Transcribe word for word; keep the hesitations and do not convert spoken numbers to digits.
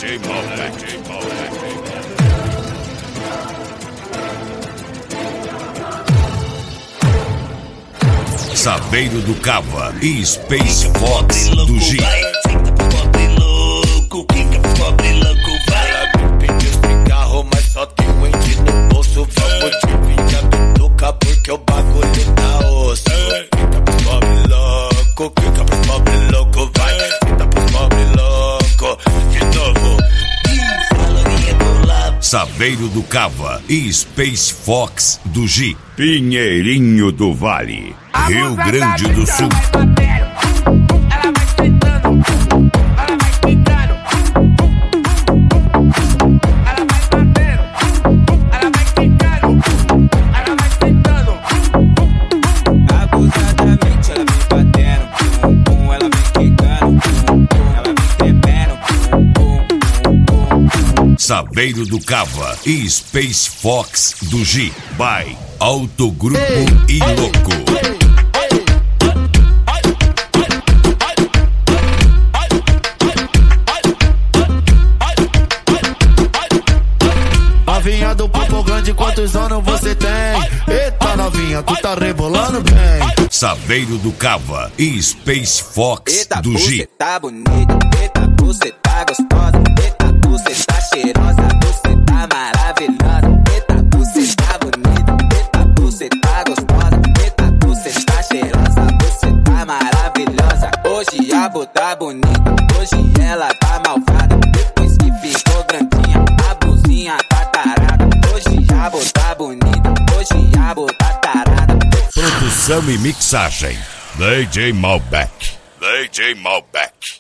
J Malbec. Saveiro do Cava e Space Fox do G. Pobre louco, fica pobre louco, vai. Ela me pediu cigarro, mas só tem um ente no bolso. Vamos dividir a bituca porque o bagulho tá osso. Fica pros pobre louco, fica pros pobre louco, vai. Fica pros pobre louco, de novo. Saveiro do Cava e Space Fox do G. Pinheirinho do Vale, Rio Grande do Sul. Ela vai sentando, ela vai quicando, ela vai batendo, ela vai quicando, ela vai sentando. Abusadamente ela vem batendo, pum, pum, ela vem quicando, pum, pum, ela vem tremendo, pum, pum, pum, pum. Saveiro do Cava e Space Fox do G. By Autogrupo e Louco. Novinha do Papo Grande, quantos anos você tem? Eita novinha, tu tá rebolando bem. Saveiro do Cava e Space Fox Eita, do você G. tá bonita, eita, você tá gostosa, eita, você tá cheirosa, você tá maravilhosa, eita, você tá bonita, eita, você tá gostosa, eita, você tá cheirosa, você tá maravilhosa. Hoje a bo tá bonita, hoje ela tá malvada, depois que ficou grandinha, a buzinha tá tarada. Hoje a bo tá bonita, hoje a bo tá tarada. Produção e mixagem, D J Malbec. D J Malbec.